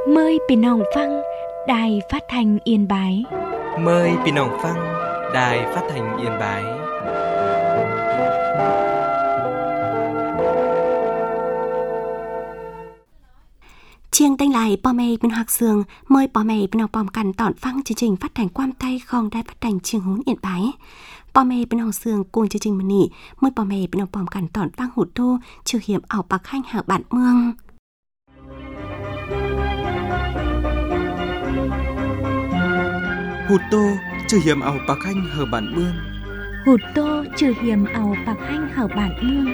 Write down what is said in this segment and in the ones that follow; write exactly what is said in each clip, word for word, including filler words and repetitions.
Mờiพี่น้องฟังđài phát thanh Yên Bái. Mời พี่น้องฟัง đài phát thanh Yên Bái. Chiêng tênh lại bò mê bên Hoặc Sương mời bò mê bên Học Bòm Cằn tọn phăng chương trình phát thanh quam tay không đài phát thanh Chiêng Hún Yên Bái. Bò mê bên Học Sương cùng chương trình mình nỉ mời bò mê bên Học Bòm Cằn tọn phăng hụt đô trừ hiểm ảo bạc hanh hở bạn mương. Hụt tô trừ hiểm ảo bạc hanh hở bạn mương. Hụt tô trừ hiểm ảo bạc hanh hở bạn mương.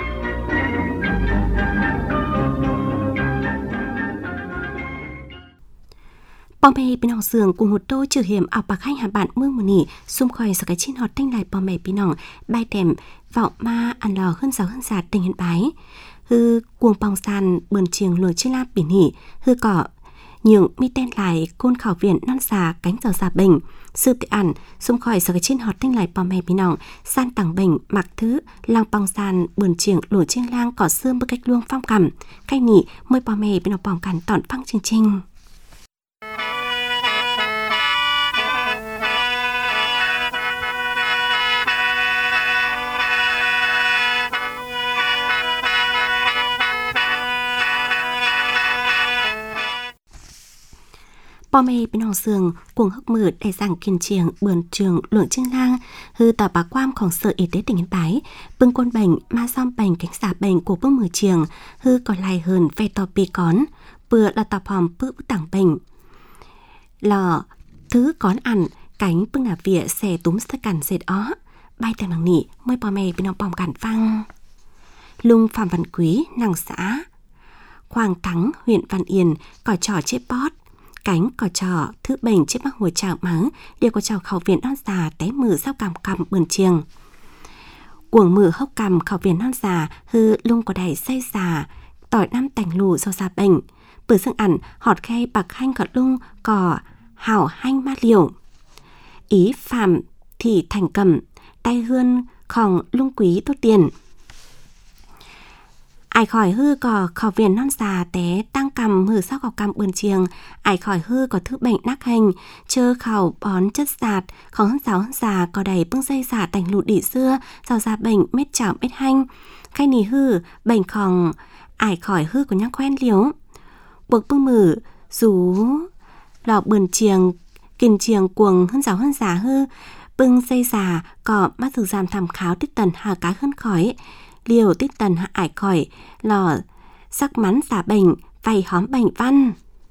Bò mê bên Học Sương cùng hụt tô trừ hiểm ảo bạc hanh hở bạn mương một nỉ xung khỏi sau cái chín hot tênh lại bò mê bên nòng bay đèm vọng ma ăn lò hơn giáo hơn giạt tình Yên Bái. Hư cuồng bong sàn bườn chiềng lùi chư la biển hỉ hư cỏ nhường mi tên lại côn khảo viện non xà cánh giò già bình sư tự ẩn xung khỏi sau cái trên hot tinh lại bò mè bí nòng san tảng bình mặc thứ lang bong sàn bườn chiềng lùi trên lang cỏ xương bước cách luông phong cầm cay nỉ môi bò mè bí nòng bỏng cắn tọn phăng chương trình. Bò mê bên Học Sương cuồng hốc mử đại giảng kiên chiềng bườn trường lượng chương lang hư tờ bá quamของsở y tế tỉnh Yên Bái bưng quân bệnh ma xom bệnh cánh xả bệnh của bưng mử chiềng hư còn lại hơn về tò bì cón bừa là tò phòm bự tảng bệnh lò thứ cón ăn cánh bưng nà vỉa xẻ túm sơ cằn dệt ó bay tại bằng nỉ môi bò mê bên Học Bòm Cằn phăng lung Phạm Văn Quý nàng xã Khoang Thắng huyện Văn Yên cỏ trò chếp bót cánh cỏ trò thứ bệnh chết mắc hồi chảo mắng đều có trào khảo viện non già té mử sao cằm cằm bườn chiềng cuồng mử hốc cằm khảo viện non già hư lung có đầy say già tỏi năm tành lù do già bệnh bữa dương ẩn họt khay bạc hanh cỏ lung cỏ hảo hanh ma liều ý phạm thị thành cầm tay hươn khòng lung quý tốt tiền ai khỏi hư có khảo viện non già té tăng cầm hư sao khảo cầm bườn chiềng ai khỏi hư có thứ bệnh nắc hành chơ khảo bón chất sạt khó hơn giáo hơn già có đầy bưng dây giả tành lụt đỉ xưa rào ra bệnh mết chảo mết hanh khay nì hư bệnh khòng ai khỏi hư có nhang quen liếu buộc bưng mử rú lò bườn chiềng kìn chiềng cuồng hơn giáo hơn già hư bưng dây giả có mắt thực giảm thảm kháo tích tần hà cá hơn khỏi liều tích tần hạ ải khỏi lò sắc mắn giả bệnh vầy hóm bệnh văn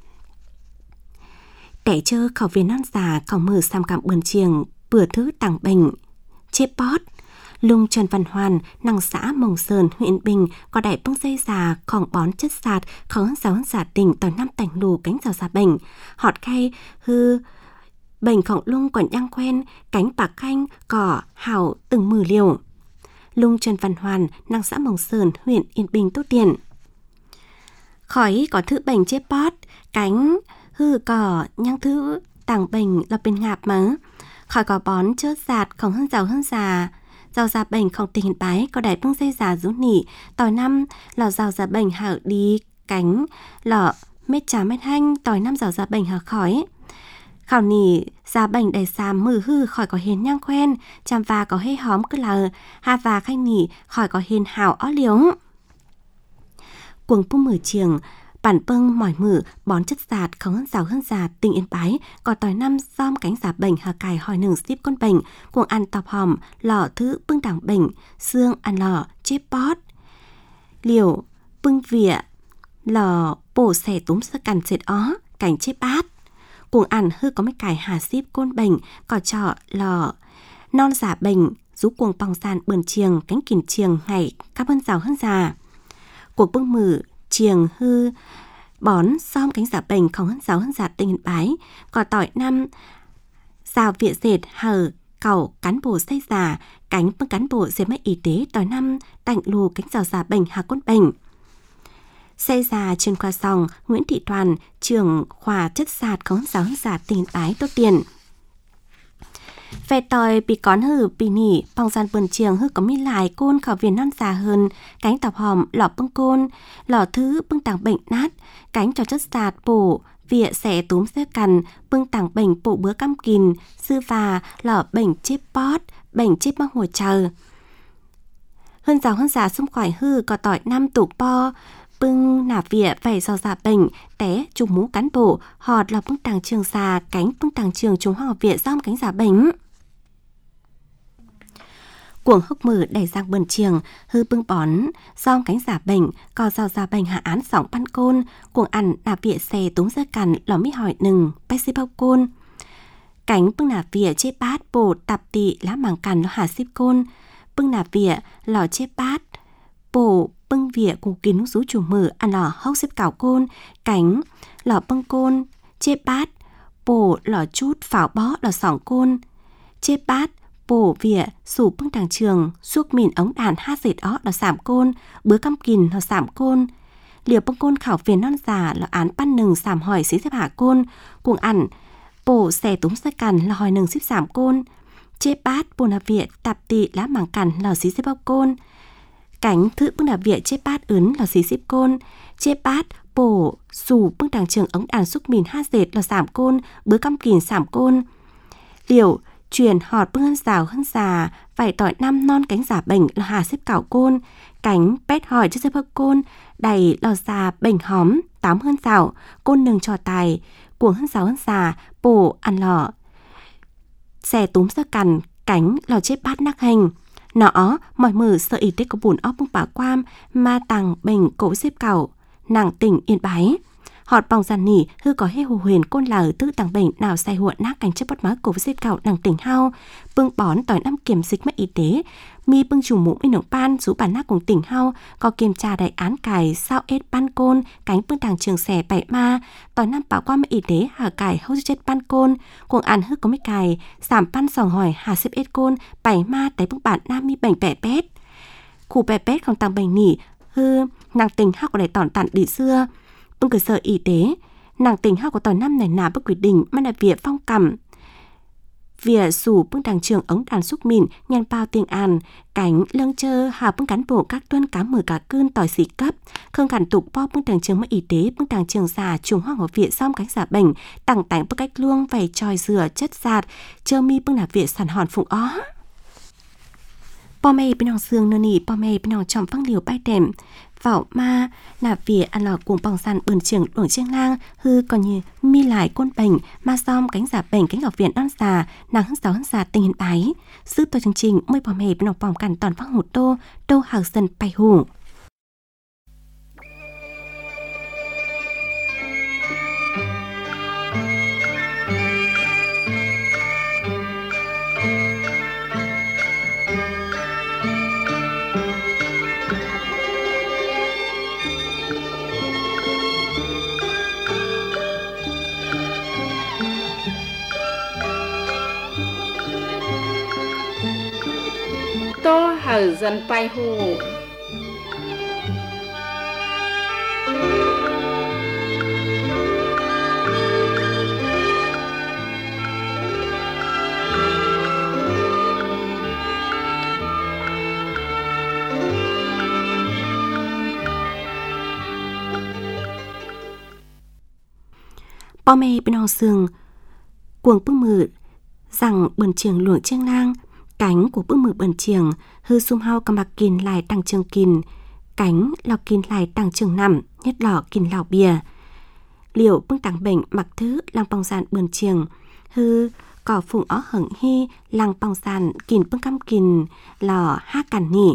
đẻ chơ khảo viên non già khảo mử xăm cảm bườn chiềng bừa thứ tảng bệnh chếp bót lung Trần Văn Hoàn năng xã Mồng Sơn huyện Bình có đại bưng dây già khỏng bón chất sạt khó giáo giả tỉnh tỏi năm tành lù cánh rào giả bệnh họt khay hư bệnh khỏng lung còn nhang quen cánh bạc khanh cỏ hảo từng mử liều lung Trần Văn Hoàn năng xã Mồng Sơn huyện Yên Bình tốt tiền khỏi có thứ bệnh chếp bót cánh hư cỏ nhang thứ tảng bệnh là bên ngạp mớ khỏi có bón chớt giạt không hơn giàu hơn già giàu già bệnh không tình Yên Bái có đại bưng dây già rú nỉ tỏi năm lò giàu già bệnh hở đi cánh lọ mết trà mết hanh tỏi năm giàu già bệnh hở khỏi khảo nỉ già bệnh đầy xàm mử hư khỏi có hiền nhang quen chàm và có hê hóm cứ là hà và khanh nỉ khỏi có hiền hảo ó liếu cuồng pung mử chiềng bản bưng mỏi mử bón chất sạt không hơn giàu hơn già tình Yên Bái có tỏi năm giom cánh giả bệnh hà cài hỏi nừng ship con bệnh cuồng ăn tọp hòm lọ thứ bưng đảng bệnh xương ăn lọ chếp bót liều bưng vỉa lọ bổ xẻ túm sơ cằn dệt ó cảnh chếp bát cuồng ăn hư có mấy cải hà ship côn bệnh cỏ trọ lò non giả bệnh rú cuồng bong sàn bườn chiềng cánh kìn chiềng ngày các bên rào hơn già cuộc bưng mử chiềng hư bón xóm cánh giả bệnh không hơn giáo hơn giả tình Yên Bái cỏ tỏi năm rào vịa dệt hở cẩu cán bộ xây giả cánh bưng cán bộ dệt máy y tế tỏi năm tạnh lù cánh rào giả bệnh hà côn bệnh xây già trên khoa sòng Nguyễn Thị Toàn trường khoa chất sạt có giáo hơn giả tình Yên Bái tốt tiền Về tòi bị cón hử bị nỉ, bong gian bần chiềng hư có mi lại côn khảo viên non già hơn, cánh tọc hòm lọ bưng côn, lọ thứ bưng tàng bệnh nát, cánh cho chất sạt bổ, vịa xẻ túm xe cằn, bưng tàng bệnh bộ bữa căm kìn, sư và lọ bệnh chếp bót, bệnh chếp mắc hồi chờ. Hơn giáo hơn giả xung khỏi hư có tỏi năm tủ po, bưng nả vịa vảy do giả bệnh, té trùng mũ cán bộ, họt lọ bưng tàng trường xà, cánh bưng tàng trường trùng hoa vịa giom cánh giả bệnh. Cuồng hốc mở đẩy giang bần chiềng, hư bưng bón, giom cánh giả bệnh, co rào giả bệnh hạ án sỏng pan côn, cuồng ăn nà vịa xe túm ra cằn, lò mi hỏi nừng, bay xếp bao côn. Cánh bưng nà vịa chê bát, bổ tạp tị lá màng cằn nó hạ xếp côn, bưng nà vịa, lò chê bát, bổ bưng vịa cùng kín rú chủ mở, ăn lò hốc xếp cảo côn, cánh, lò bưng côn, chê bát, bổ lò chút phảo bó lò sỏng côn, chê bát, bổ vịa, sủ bưng đàng trường, suốt mìn ống đàn hát dệt ó là sảm côn, bứa căm kìn là sảm côn. Liều bưng côn khảo viên non già là án pan nừng sảm hỏi xí xếp hạ côn, cuồng ẩn, bổ xẻ túm xe cằn là hỏi nừng xếp sảm côn. Chê bát, bồ nà vịa, tạp tị lá màng cằn là xí xếp bóc côn. Cánh thử bưng nà vịa chê bát ướn là xí xếp côn. Chê bát, bổ, sủ bưng đàng trường ống đàn xúc mìn hát dệt là sảm côn, bứa căm kìn sảm côn. Liều truyền họt bưng hân rào hân già, vải tỏi năm non cánh giả bệnh là hà xếp cảo côn, cánh pét hỏi cho xếp hấp côn, đầy lò già bệnh hóm, tám hân rào, côn nừng trò tài, cuồng hân rào hân già, bổ ăn lò. Xẻ túm ra cằn, cánh lò chết bát nắc hành. Nó, mỏi mử sợ y tế có bùn óc bưng bà quam, ma tàng bệnh cổ xếp cảo, nàng tỉnh yên bái. Họt bong giàn nỉ hư có hê hồ huyền côn là ở tư tàng bệnh nào sai huộn nát cánh chấp bót má cổ với xếp cảo nàng tỉnh hao, bưng bón tỏi năm kiểm dịch mất y tế, mi bưng chủ mũ mi nồng pan rú bản nát cùng tỉnh hao, có kiểm tra đại án cài sao ết ban côn, cánh bưng tàng trường xẻ bảy ma, tỏi năm bảo qua mất y tế hà cài hâu chết ban côn, cuồng ăn hư có mấy cài, giảm pan sòng hỏi hà xếp ết côn, bảy ma tế bưng bản nam mi bệnh bẻ bét. Khu bẻ bét không tàng bệnh nỉ hư nàng tỉnh hao có đại tỏn tặn đi xưa. Bưng cơ sở y tế, nàng tỉnh hao của tỏi năm này nà bất quyết định mà là vỉa phong cầm. Vỉa sủ bưng đàng trường ống đàn xúc mìn, nhàn bao tiếng an, cánh lâng chơ hà bưng cán bộ các tuân cá mở cả cơn tỏi xỉ cấp, khương cản tục po bưng đàng trường mất y tế, bưng đàng trường già trùng hoa của vỉa xong cánh giả bệnh, tặng tảnh bưng cách luông vầy tròi dừa chất sạt, chơ mi bưng nà vỉa sản hòn phụng ó. Po mê bên nòng xương nơ nỉ, po mê bên nòng tròm phăng liều bay đệm, vảo ma là vỉa ăn lò cùng bằng sàn bườn trường luồng chiêng lang hư còn như mi lại côn bệnh ma xóm cánh giả bệnh cánh ngọc viện non già nàng hưng giáo hưng già tình hình bái giúp tôi chương trình môi bò mề bên nòng bòm cằn toàn vang hụt tô tô hào dần bay hủ. Tô hở dần bay hù. Po mê bên nòng sương cuồng bưng mự rằng bần trường luồng chiêng lang cánh của bưng mự bần trường hư sum hao cầm bạc kìn lại tăng trường kìn cánh lò kìn lại tăng trường nằm nhất lò kìn lò bìa liệu bưng tàng bệnh mặc thứ lang bong sàn bần trường hư cỏ phụng ó hửng hy lang bong sàn kìn bưng căm kìn lò hát cằn nỉ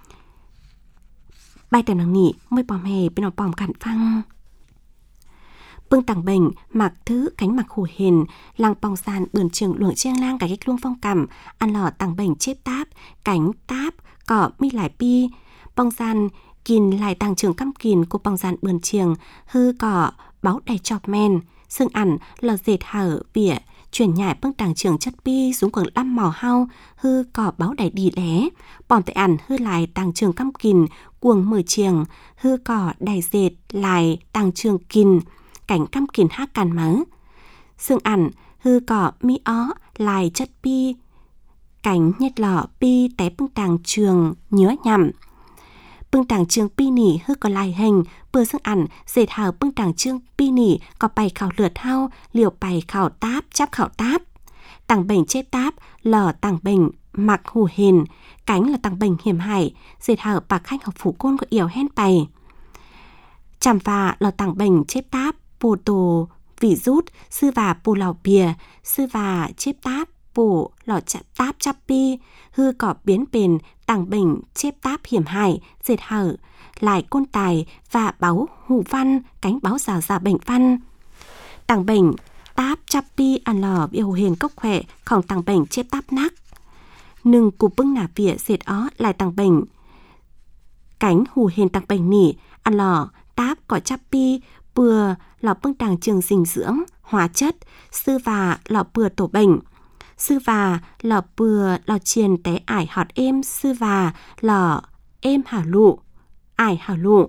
bay tèm nàng nỉ mới bòm hề bên nòng bòm cằn phăng. Bưng tàng bệnh, mặc thứ cánh mặc hủ hền, lang bong sàn bườn trường luồng chiêng lang cái cách luông phong cầm, ăn lò tàng bệnh chếp táp, cánh táp, cỏ mi lại pi, bong sàn kìn lại tàng trường căm kìn của bong sàn bườn trường, hư cỏ, báo đầy chọc men, xương ẩn, lò dệt hở, vỉa, chuyển nhải bưng tàng trường chất pi xuống quần lăm màu hao, hư cỏ báo đầy đi lé, bòm tại ẩn hư lại tàng trường căm kìn, cuồng mở trường, hư cỏ đầy dệt lại tàng trường kìn, cảnh căm kìn hát càn mớ. Sương ẩn hư cỏ mi ó lại chất pi cánh nhất lọ pi té bưng tàng trường nhớ nhầm bưng tàng trường pi nỉ hư có lại hình bữa dương ẩn dệt hào bưng tàng trường pi nỉ có bày khảo lượt hao liều bày khảo táp chắp khảo táp tàng bệnh chết táp lò tàng bệnh mặc hù hền cánh là tàng bệnh hiểm hại dệt hào bạc khách học phủ côn có yểu hen bày chằm và lò tàng bệnh chết táp bồ tổ vị rút sư và bồ lò bìa sư và chết táp bồ lò chạm táp chắp pi hư cỏ biến bền tàng bệnh chép táp hiểm hại dệt hở lại côn tài và báo hủ văn cánh báo giả giả bệnh văn tàng bệnh táp chắp pi ăn lò biểu hiền cốc khỏe không tàng bệnh chép táp nắc nừng cục bưng nà vỉa dệt ó lại tàng bệnh cánh hủ hiền tàng bệnh nỉ ăn lò táp cỏ chắp pi bừa lò bưng tàng trường dinh dưỡng hóa chất sư và lò bừa tổ bệnh sư và lò bừa lò chiền té ải họt êm sư và lò êm hảo lụ ải hảo lụ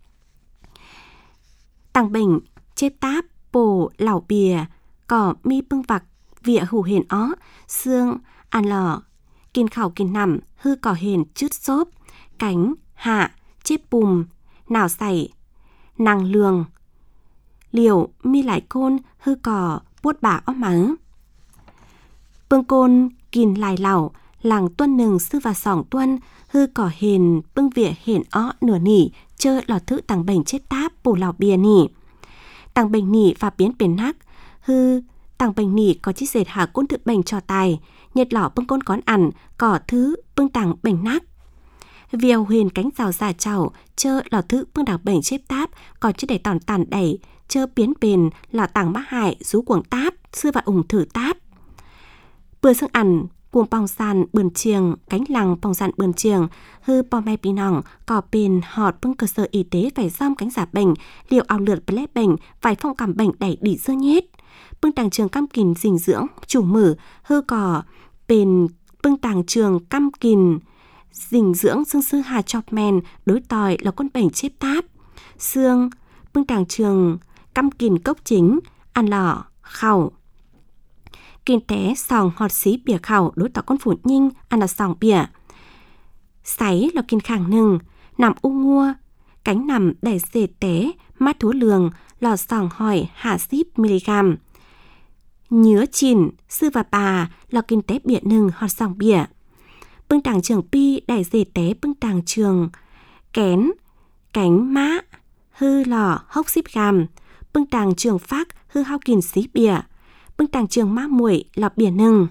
tàng bệnh chết táp bồ lẩu bìa cỏ mi bưng vặc vỉa hủ hền ó xương ăn lò kiên khảo kiên nằm hư cỏ hền chứt xốp cánh hạ chết bùm nào xảy nàng lường liều mi lại côn hư cỏ buốt bả ó mắng bưng côn kìn lại lẩu làng tuân nừng sư và sỏng tuân hư cỏ hền bưng vỉa hền ó nửa nỉ chơ lò thử tàng bệnh chết táp bù lò bìa nỉ tàng bệnh nỉ và biến biến nắc hư tàng bệnh nỉ có chiếc dệt hạ côn tự bệnh cho tài nhật lò bưng côn cón ẩn cỏ thứ bưng tàng bệnh nắc viêu huyền cánh rào giả chảo chơ lò thứ bưng tàng bệnh chết táp còn chiếc để tòn tàn đẩy chơ biến bền lò tàng mã hại rú cuồng táp sư và ủng thử táp bữa dương ẩn cuồng bong sàn bườn chiềng cánh lằng bong sàn bườn chiềng hư bò mai pì nòng cò bền họt bưng cơ sở y tế phải giam cánh giả bệnh liệu ao lượt bê lét bệnh phải phong cảm bệnh đẩy đỉ dơ nhét bưng tàng trường cam kìn dinh dưỡng chủ mở hư cò bền bưng tàng trường cam kìn dinh dưỡng xương sư hà chọc men đối tòi là con bệnh chép táp xương bưng tàng trường cam kìn cốc chính ăn lò khẩu kiên té sòng họt xí bìa khẩu đối tỏ con phụ nhinh ăn là sòng bìa sáy là kiên khẳng nừng nằm u ngua cánh nằm đẩy dệt té mát thú lường lò sòng hỏi hạ xíp miligam nhớ chìn sư và bà là kiên té bìa nừng họt sòng bìa bưng tàng trường pi đẩy dệt té bưng tàng trường kén cánh mã hư lò hốc xíp gàm bưng tàng trường phác hư hao kìn xí bìa bưng tàng trường má muội là bìa nừng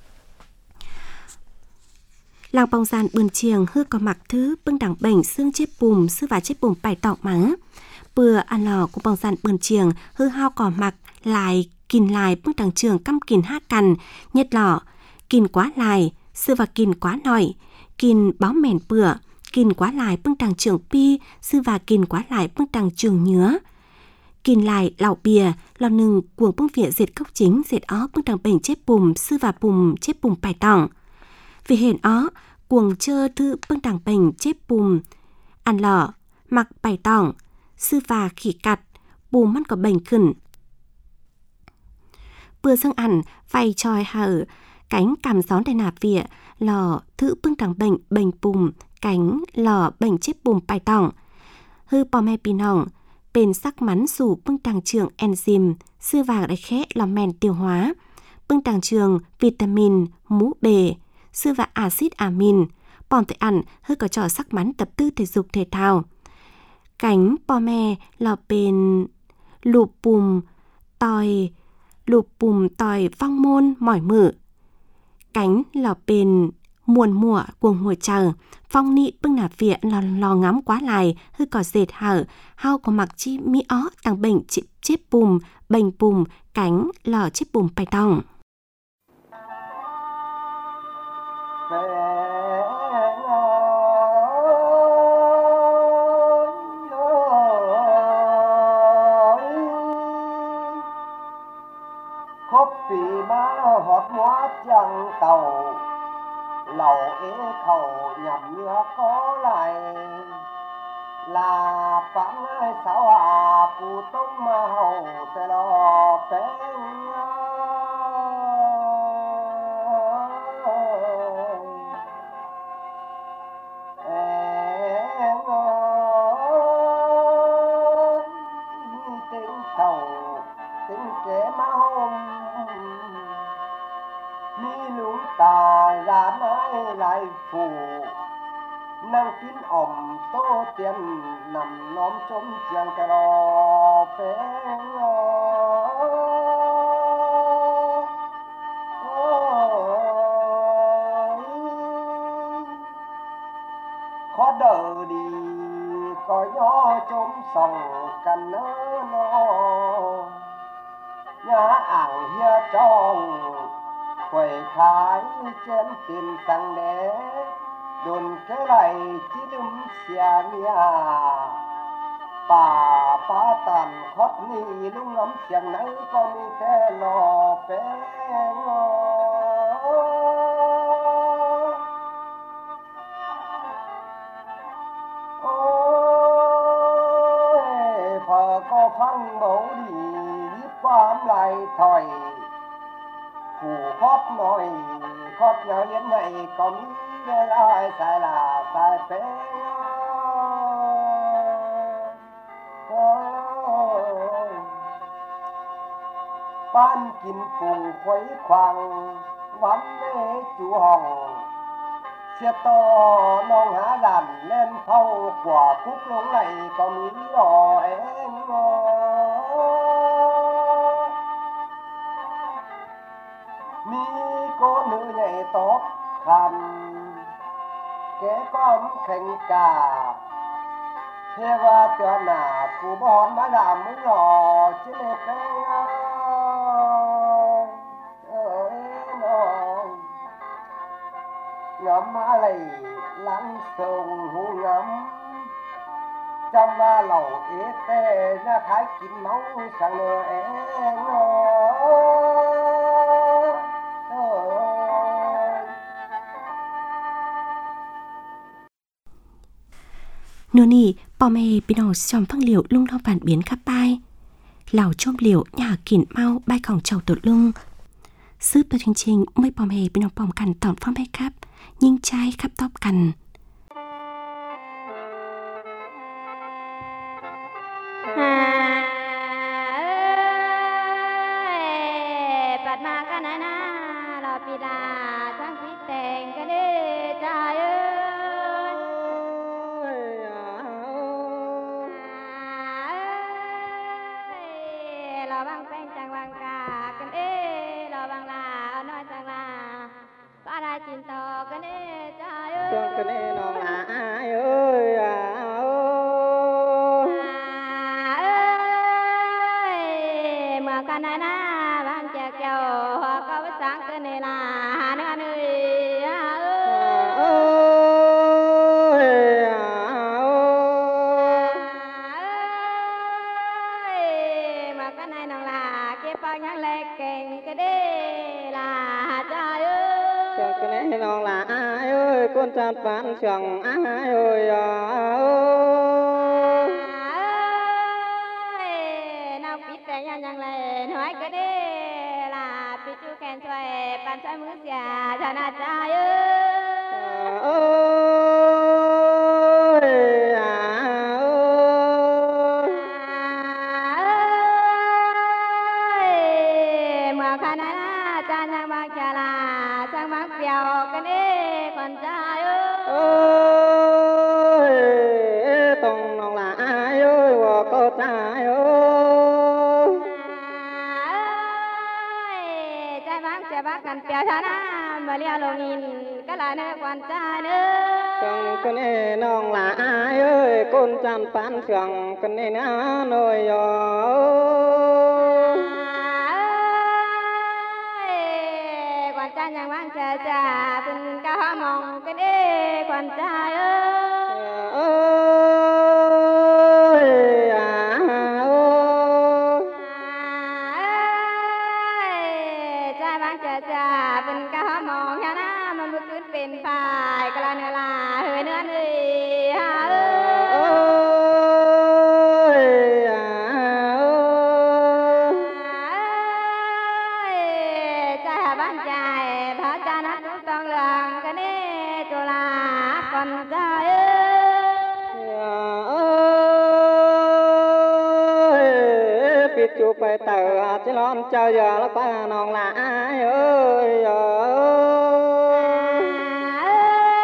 làng bong gian bươn chiềng hư có mặc thứ bưng tàng bệnh xương chếp bùm sư và chếp bùm bài tọng mắng bừa ăn lò của bong gian bươn chiềng hư hao cỏ mặc lại kìn lại bưng tàng trường căm kìn hát cằn nhất lò kìn quá lại sư và kìn quá nổi kìn báo mèn bừa kìn quá lại bưng tàng trường pi sư và kìn quá lại bưng tàng trường nhớ kìn lại lẩu bìa lò nừng cuồng bưng vỉa dệt cốc chính dệt ó bưng tàng bệnh chép bùm sư và bùm chép bùm bài tỏng vì hển ó cuồng chơ thư bưng tàng bệnh chép bùm ăn lò mặc bài tỏng sư và khỉ cặt bùm mắt có bệnh khẩn bữa dương ẩn vay tròi hở cánh cảm gión để nạp vỉa lò thư bưng tàng bệnh bệnh bùm cánh lò bệnh chép bùm bài tỏng hư bò me pì nòng bên sắc mắn sủ bưng tàng trường enzyme sư vàng đại khẽ làm men tiêu hóa bưng tàng trường vitamin mũ bề sư và axit amin bòn thể ăn hơi có trò sắc mắn tập tư thể dục thể thao cánh bò me lò bên lụp bùm tòi lụp bùm tòi phong môn mỏi mử cánh lò bên muôn mùa cuồng mùa chờ phong nị bưng nạp vỉa lò lò ngắm quá lại hư cỏ dệt hở hao có mặc chi mi ó tàng bệnh chếp chếp bùm bệnh bùm cánh lò chếp bùm bài tòng khóc vì má hót hóa chẳng tàu lầu ế khẩu nhằm nhớ có lại là phán sáu à phụ tông mà hầu tê lo phén trai phụ năng kín ỏm tô tiền nằm nóm trốn chiang cà lò phé khó đợi đi có gió trốn sòng cành nơ nó nhà ảng hia trong quầy khái chén tiền sang đế đồn cái lại chỉ đâm xia nia bà bà tàn khót ni lúc ngắm xiang nắng con mi té lò bé ngô ôi phở có phăng mẫu đi giúp bám lại thỏi phủ khót nói khót nhớ yến này có mi để ai sai là sai phê ban kín phùng khuấy khoang vắn lê chú hồng xe to nong há đàn lên phâu quả cúc lống này có mỹ đỏ em mi cô nữ nhảy tóc khăn kế con khanh cả thế và tựa nà cụ bón má đàm mới lò chứ lê phê ngắm má lầy lắng sông hú ngắm trong ba lầu ế tê ra khái kín máu sang nửa em nửa nỉ bò mê bị nổ xòm phăng liều lung lo phản biến khắp bay lào chôm liều nhà kín mau bay còng trầu tụt lung sư bờ chương trình mấy bò mê bị nổ bòm cằn tỏn phong bay khắp nhưng trai khắp tóc cằn chẳng ai ơi à ơi nào biết cái nhà nhàng lên hỏi cái đi là bị chú kèn xoay bàn xoay mướn xìa cho nà trai ơi à ơi mà khả năng là cha nhàng bằng chả là sang bằng phiêu cái đi còn trai ơi tông lòng là ai ơi và cô trai ơi trai bác trai bác cần bèo thà na mà lia lồng nhìn cái là nơi quan trai nữa trong cái này nong là ai ơi con chăn pan trường cái này nó nồi rồi quan trai nhàng mang chờ chờ từng cao mong cái đi quan trai ơi à ơi trai mang chờ chờ từng cao mong cho nó mà bước cứ bên phải cái là nữa là hơi nữa đi à ơi à ơi trai bán trai thở cha nó cũng toàn lượng cái đi chỗ là con trai ơi biết chú phải tờ chỉ lon chờ giờ nó phải nòng là ai ơi ơi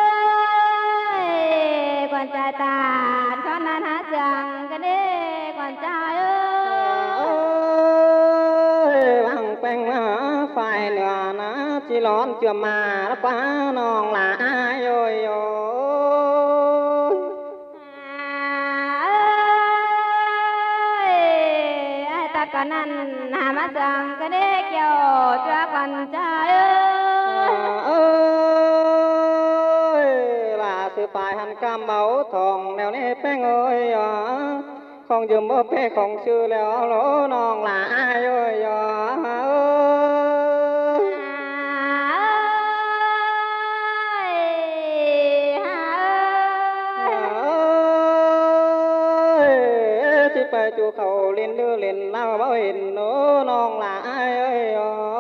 quan trai ta con nan hát giang cái đi quan trai ơi bằng bèn phải nửa nó chỉ lón chưa mà nó quá non là ai ơi ơi ai ta còn ăn hà mắt giang cái đi kêu cho quan trai ơi là sự phải hành cam máu thòng nèo nê bèn ơi không dùm bơ bê không sư leo lỗ non là ai ơi chỉ phải chu khẩu lên đưa lên lao bảo hình nó non là ai ơi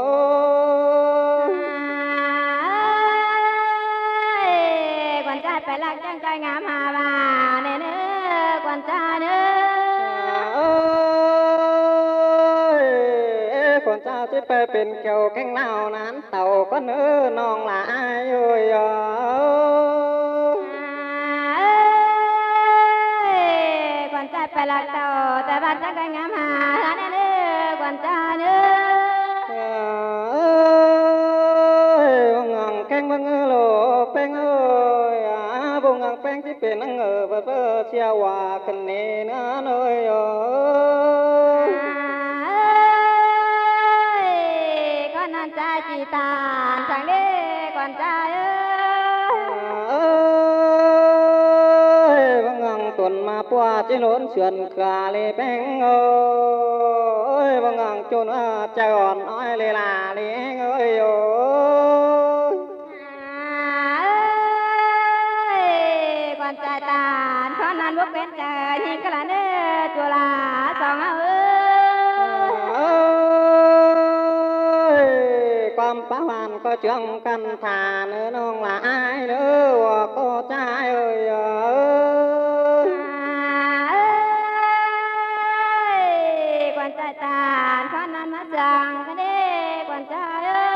quan trai phải lạc trang trai ngắm hà bà nè nữa quan trai nữa con trai chỉ phảiเป็นเกี่ยวcánh nào nán tàu có nữ non là ai ơi con trai phải lạc tàuแต่บ้านจะกันงามหาท่านnữ con trai nữ bông ngang cánh bông lô bông ơi bông ngang bông chỉเป็นนังเออเบอเชียว่าคันเนนะเอ้ยtrai chỉ tàn chẳng đi quan trai ơi băng ngang tuần mà qua chỉ lốn sườn cả lê beng ơi băng ngang chôn cha gòn nói lê là lê ơi ơi quan trai tàn con ăn bốc bên trời thì cái là nê chùa là sòng ơiความป้าวันก็เชื่องกันทาเนื้อน้องละอายเนื้อว่าก็ใจเอ้ยกวนใจตาขอนั้นมาจังกันดิกวนใจ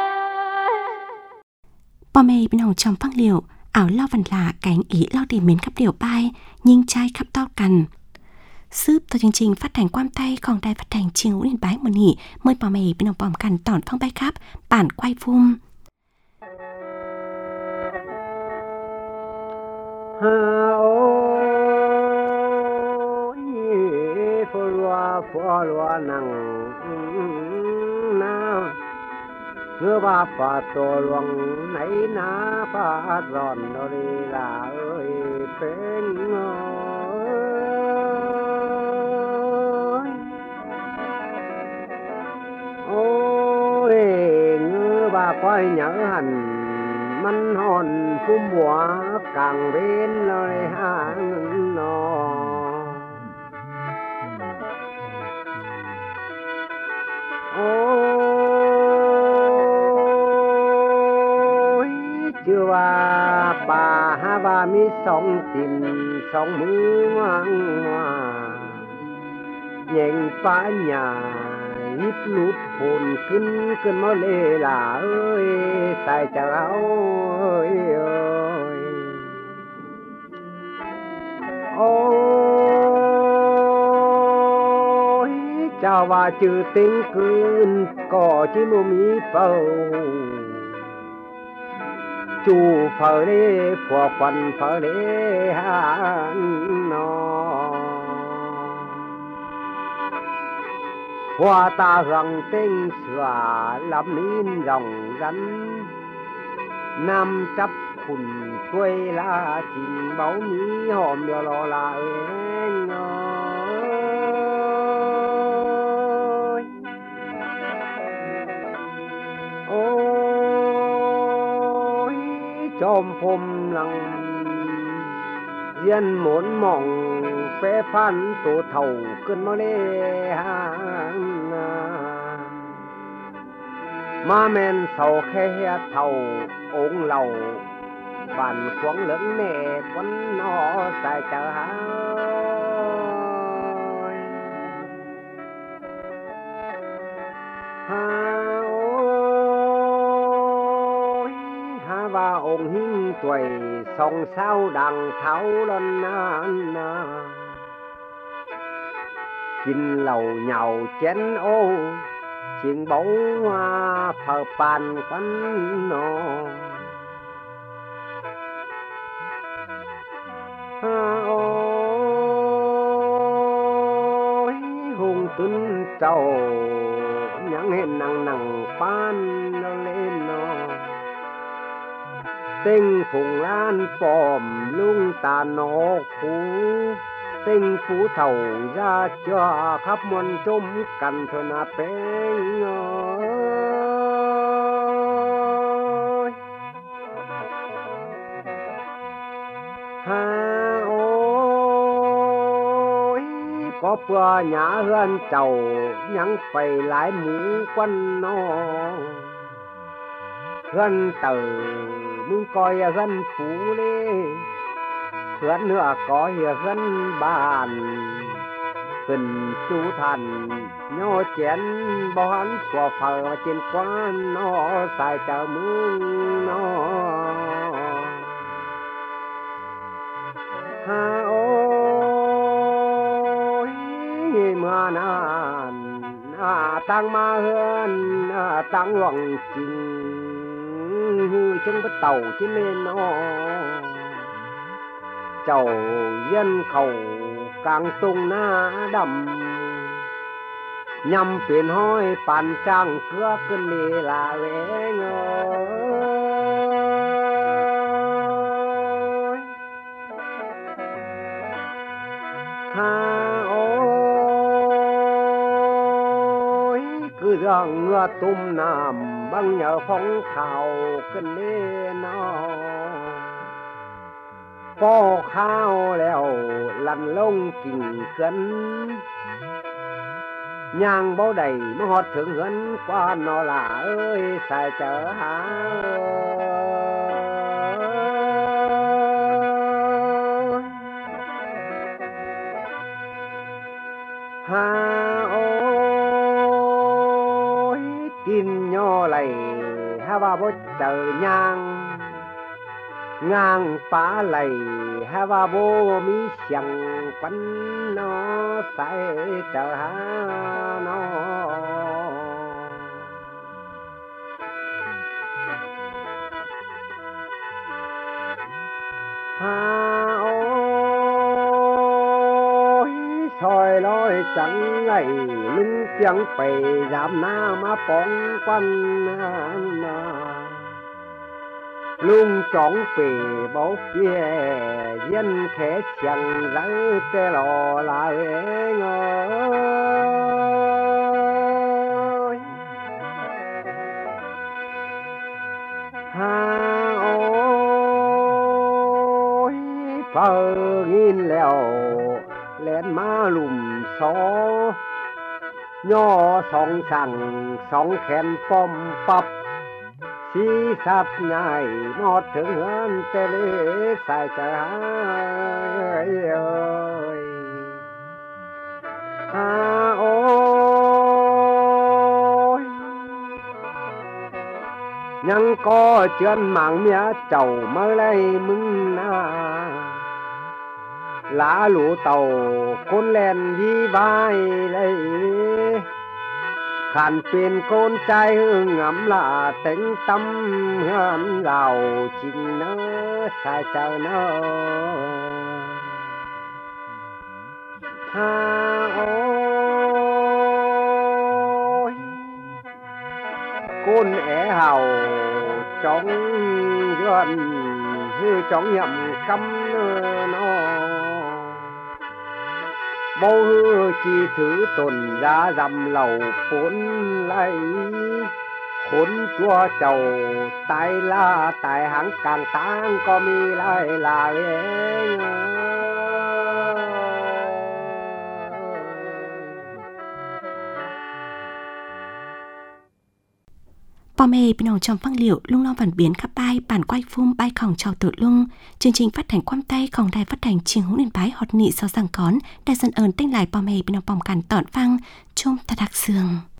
พ่อแม่เป็นของชมฟังเหลียวเอาเล่าวันลาแกงอีเล่าดีเหม็นขับเดี่ยวไปยิงใจขับต้อกันซืบตัวจริงๆฟัดแต่งความใต้ของได้ฟัดแต่งชิงอุนบายมือนี่เมื่อปอมเอเป็นองปอมกันตอนฟังไปครับป่านควายฟุ่มฮาโอ้ยฟัวฟัวลัวนังนาเมื่อว่าฝ่าตัวหลวงไหนนาฝ่าร้อนโดรีลาเอ้ยเป็นquay nhớ hành manh hòn phun bùa càng bên lời hàng nọ ôi chưa qua bà ha ba mi sóng tìm sóng mưa ngoan ngoa nhện phá nhà hít lút hồn kinh cơn mơ lê là ơi sai chờ áo ơi ơi ôi chào và trừ tiếng cơn có chỉ mù mí phâu chủ phở đê phò quần phở đê hàng nó hoa ta hưởng tên sửa lắm nín rồng rắn nam chấp khùn quê la trình báo mỹ hòm điều lò là em ơi ôi chom phôm lăng riêng muốn mong phê phan tổ thầu cơn mơ lê hàng ma men sầu khe thầu ống lầu bàn khoáng lớn nè quấn nó dài chờ hái ha ôi ha và ống hình tuổi song sao đằng tháo lần nan chín lầu nhàu chén ô chuyện bấu hoa phờ bàn quán nọ ôi hùng tuấn trầu nhắn hẹn nặng nặng pan nó lên nó tinh phùng lan bòm lung tà nọ phú tinh phú thầu ra cho khắp muôn trôm cần thôn à bén ơi ha ôi có bữa nhà hơn trầu nhắn phải lái mũ quân nó hơn từ muốn coi gần phú đi hơn nữa có gần bàn gần chú thần nhó chén bao hắn xòa phở trên quán nó xài chợ mương nó ha ôi mà nàn à tăng ma hơn à tăng loạn trình chân bắt tàu trên lên nó chầu dân khẩu càng tung na đầm nhằm phiền hoi bàn trang cưa cơn đi là vẻ ngơi ha ôi cứ rằng ngựa tôm nằm băng nhờ phong khảo cơn đi nó có khao leo lăn lông kình cân nhang bao đầy nó hót thượng hấn qua nó là ơi xài chở há ha ôi tin nho lầy ha ba bố chờ nhang ngang phá lầy ha va bô mi chẳng quấn nó say chờ ha nó ha ôi soi lối chẳng ngày lưng chẳng phải giảm na mà bóng quanh na lung trọn về bố kia dân khẽ chẳng rắn tê lò lại ngơi ha ôi phờ nghìn lèo lên má lùm xó nho song sằng song khen pom pắp si sắp nhai nó thương hơn tê lê sai trời ơi ơi à ôi nhăng có chân mạng mía chầu mơ lấy mừng na lá lũ tàu côn len đi vai lấy khăn bên con trai hương ngắm là tính tâm hương lào trình nơ sai chờ nơ ha ôi con é hào trong gần hư trong nhậm căm nó bao hư chi thứ tồn ra dầm lầu bốn lấy khốn chua chầu tay la tay hắn càng tang có mi lại là ghé Bò mê bên ông trong văn liệu lung lo bản biến khắp bay bản quay phum bay khòng trào tự lung chương trình phát hành quam tay khòng đài phát hành chiêng hữu nền bái hot nị sau rằng cón đại dân ơn tinh lại bò mê bên ông bòm cản tọn phăng chôm ta đặc sường.